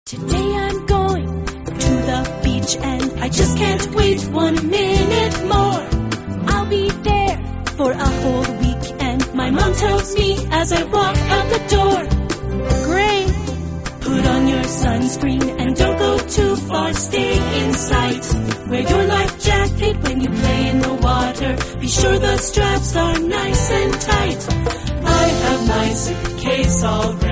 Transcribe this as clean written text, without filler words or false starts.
Today I'm going to the beach and I just can't wait 1 minute more. I'll be there for a whole week and my mom tells me as I walk out the door, great, put on your sunscreen and don't go too far, stay in sight. Wear your life jacket when you play in the water, be sure the straps are nice and tight. I have my suitcase all ready.